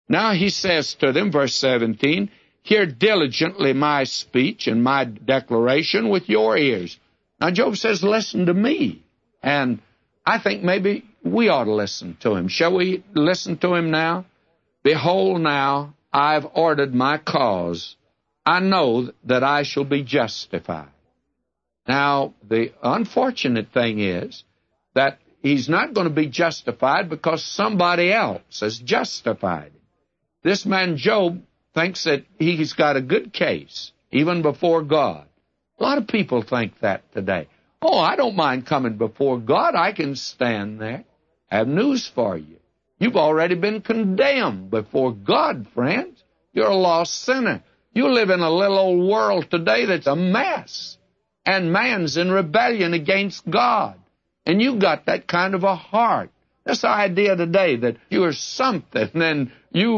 Now he says to them, verse 17, hear diligently my speech and my declaration with your ears. Now Job says, listen to me. And I think maybe we ought to listen to him. Shall we listen to him now? Behold now, I've ordered my cause. I know that I shall be justified. Now, the unfortunate thing is that he's not going to be justified because somebody else has justified him. This man Job thinks that he's got a good case, even before God. A lot of people think that today. Oh, I don't mind coming before God. I can stand there. I have news for you. You've already been condemned before God, friends. You're a lost sinner. You live in a little old world today that's a mess. And man's in rebellion against God. And you've got that kind of a heart. This idea today that you're something and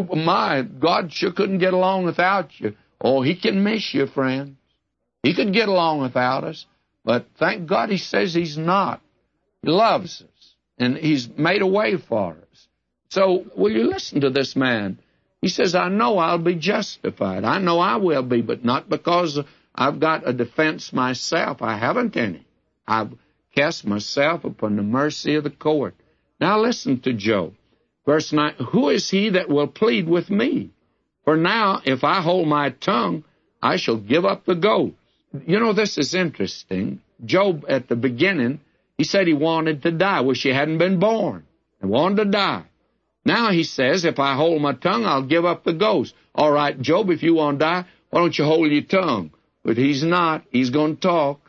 God sure couldn't get along without you. Oh, he can miss you, friends. He could get along without us. But thank God he says he's not. He loves us. And he's made a way for us. So will you listen to this man? He says, I know I'll be justified. I know I will be, but not because I've got a defense myself. I haven't any. I've cast myself upon the mercy of the court. Now listen to Job. Verse 9, who is he that will plead with me? For now, if I hold my tongue, I shall give up the ghost. You know, this is interesting. Job, at the beginning, he said he wanted to die. Wish he hadn't been born. He wanted to die. Now he says, if I hold my tongue, I'll give up the ghost. All right, Job, if you want to die, why don't you hold your tongue? But he's not. He's going to talk.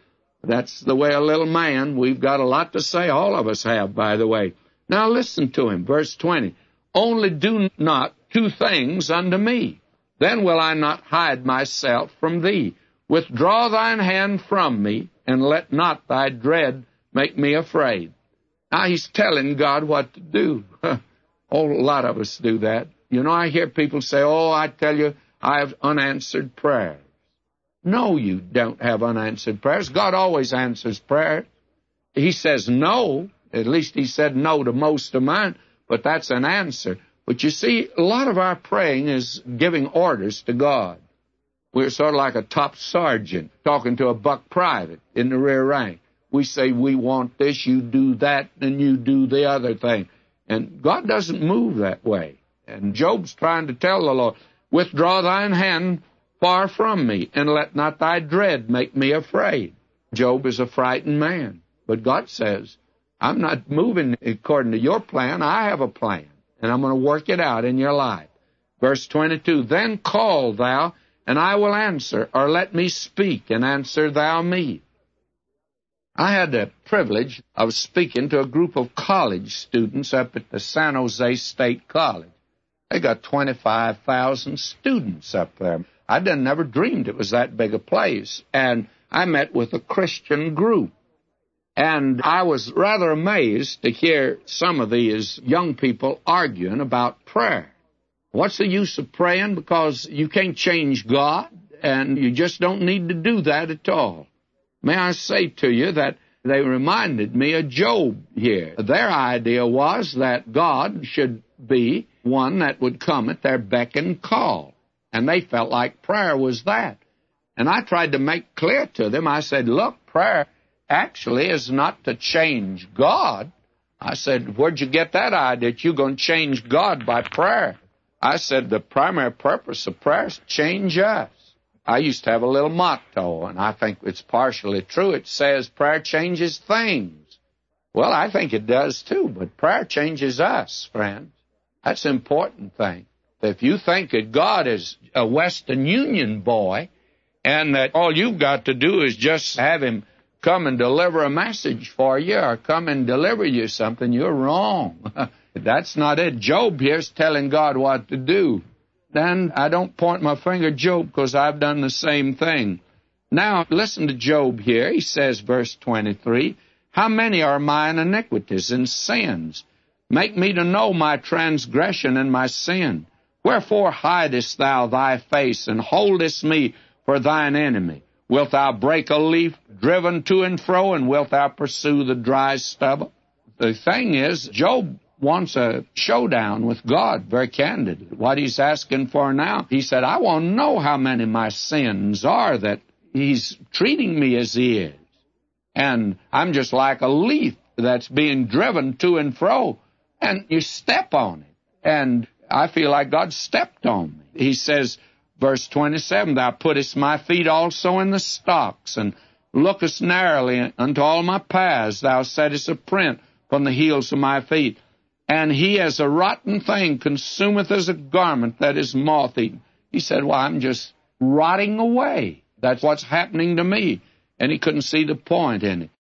That's the way a little man. We've got a lot to say. All of us have, by the way. Now listen to him. Verse 20. Only do not two things unto me. Then will I not hide myself from thee. Withdraw thine hand from me, and let not thy dread make me afraid. Now he's telling God what to do. Oh, a lot of us do that. You know, I hear people say, oh, I tell you, I have unanswered prayers. No, you don't have unanswered prayers. God always answers prayers. He says no. At least he said no to most of mine, but that's an answer. But you see, a lot of our praying is giving orders to God. We're sort of like a top sergeant talking to a buck private in the rear rank. We say, we want this, you do that, and you do the other thing. And God doesn't move that way. And Job's trying to tell the Lord, withdraw thine hand far from me, and let not thy dread make me afraid. Job is a frightened man. But God says, I'm not moving according to your plan. I have a plan, and I'm going to work it out in your life. Verse 22, then call thou, and I will answer, or let me speak, and answer thou me. I had the privilege of speaking to a group of college students up at the San Jose State College. They got 25,000 students up there. I never dreamed it was that big a place. And I met with a Christian group. And I was rather amazed to hear some of these young people arguing about prayer. What's the use of praying? Because you can't change God, and you just don't need to do that at all. May I say to you that they reminded me of Job here. Their idea was that God should be one that would come at their beck and call. And they felt like prayer was that. And I tried to make clear to them, I said, look, prayer actually is not to change God. I said, where'd you get that idea that you're going to change God by prayer? I said, the primary purpose of prayer is to change us. I used to have a little motto, and I think it's partially true. It says prayer changes things. Well, I think it does too, but prayer changes us, friends. That's an important thing. If you think that God is a Western Union boy and that all you've got to do is just have him come and deliver a message for you or come and deliver you something, you're wrong. That's not it. Job here's telling God what to do. Then I don't point my finger at Job because I've done the same thing. Now, listen to Job here. He says, verse 23, how many are mine iniquities and sins? Make me to know my transgression and my sin. Wherefore hidest thou thy face and holdest me for thine enemy? Wilt thou break a leaf driven to and fro, and wilt thou pursue the dry stubble? The thing is, Job wants a showdown with God, very candidly. What he's asking for now, he said, I want to know how many of my sins are that he's treating me as he is. And I'm just like a leaf that's being driven to and fro, and you step on it. And I feel like God stepped on me. He says, verse 27, Thou puttest my feet also in the stocks, and lookest narrowly unto all my paths. Thou settest a print from the heels of my feet. And he, as a rotten thing, consumeth as a garment that is moth-eaten. He said, well, I'm just rotting away. That's what's happening to me. And he couldn't see the point in it.